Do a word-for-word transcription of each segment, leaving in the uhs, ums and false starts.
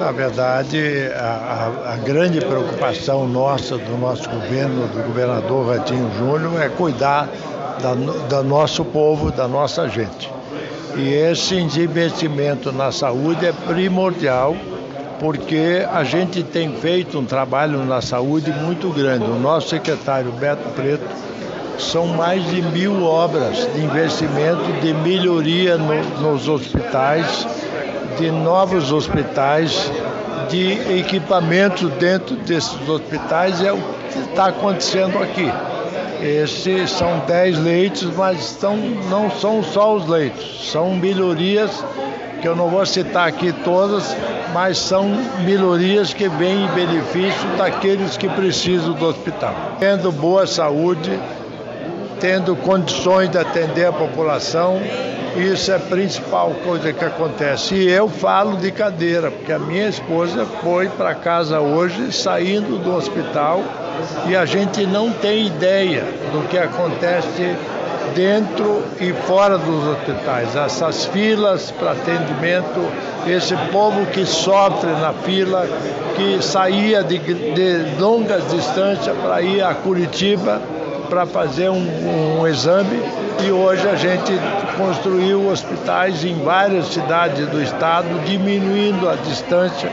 Na verdade, a, a, a grande preocupação nossa, do nosso governo, do governador Ratinho Júnior, é cuidar da, do nosso povo, da nossa gente. E esse investimento na saúde é primordial, porque a gente tem feito um trabalho na saúde muito grande. O nosso secretário Beto Preto, são mais de mil obras de investimento, de melhoria no, nos hospitais, de novos hospitais, de equipamentos dentro desses hospitais. É o que está acontecendo aqui. Esses são dez leitos, mas estão, não são só os leitos, são melhorias que eu não vou citar aqui todas, mas são melhorias que vêm em benefício daqueles que precisam do hospital. Tendo boa saúde, tendo condições de atender a população, isso é a principal coisa que acontece. E eu falo de cadeira, porque a minha esposa foi para casa hoje, saindo do hospital, e a gente não tem ideia do que acontece dentro e fora dos hospitais. Essas filas para atendimento, esse povo que sofre na fila, que saía de, de longas distâncias para ir a Curitiba para fazer um, um exame, e hoje a gente construiu hospitais em várias cidades do estado, diminuindo a distância,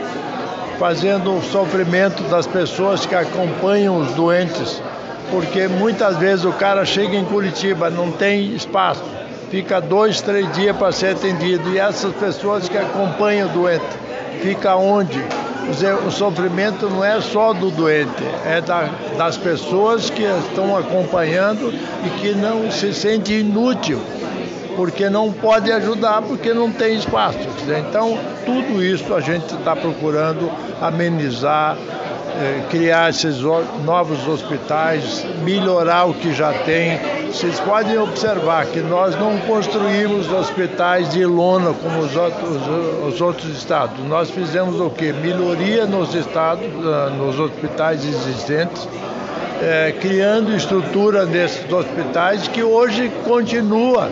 fazendo o sofrimento das pessoas que acompanham os doentes, porque muitas vezes o cara chega em Curitiba, não tem espaço, fica dois, três dias para ser atendido, e essas pessoas que acompanham o doente, fica onde? O sofrimento não é só do doente, é da, das pessoas que estão acompanhando e que não se sente inútil, porque não pode ajudar, porque não tem espaço. Então, tudo isso a gente está procurando amenizar, eh, criar esses novos hospitais, melhorar o que já tem. Vocês podem observar que nós não construímos hospitais de lona como os outros, os outros estados. Nós fizemos o quê? Melhoria nos estados, nos hospitais existentes, eh, criando estrutura nesses hospitais que hoje continua.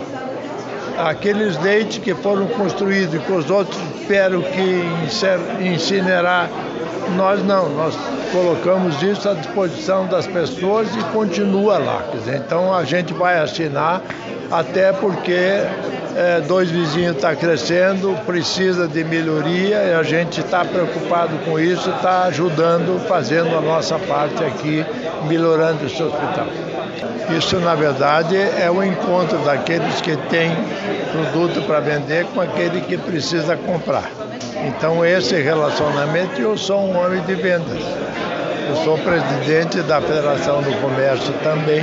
Aqueles leitos que foram construídos e que os outros esperam que incinerar, nós não, nós colocamos isso à disposição das pessoas e continua lá. Quer dizer, então a gente vai assinar, até porque é, dois vizinhos estão crescendo, precisa de melhoria, e a gente está preocupado com isso, está ajudando, fazendo a nossa parte aqui, melhorando esse hospital. Isso, na verdade, é o encontro daqueles que têm produto para vender com aquele que precisa comprar. Então, esse relacionamento, eu sou um homem de vendas. Eu sou presidente da Federação do Comércio também,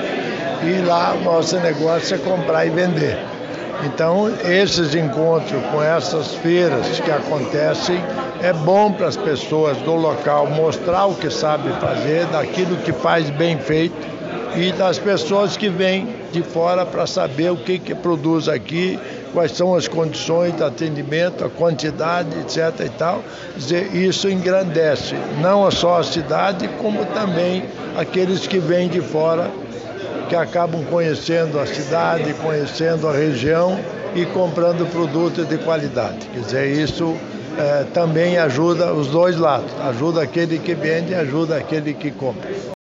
e lá o nosso negócio é comprar e vender. Então, esses encontros com essas feiras que acontecem, é bom para as pessoas do local mostrar o que sabe fazer, daquilo que faz bem feito, e das pessoas que vêm de fora para saber o que, que produz aqui, quais são as condições de atendimento, a quantidade, etc e tal. Quer dizer, isso engrandece não só a cidade, como também aqueles que vêm de fora, que acabam conhecendo a cidade, conhecendo a região e comprando produtos de qualidade. Quer dizer, isso eh, também ajuda os dois lados, ajuda aquele que vende e ajuda aquele que compra.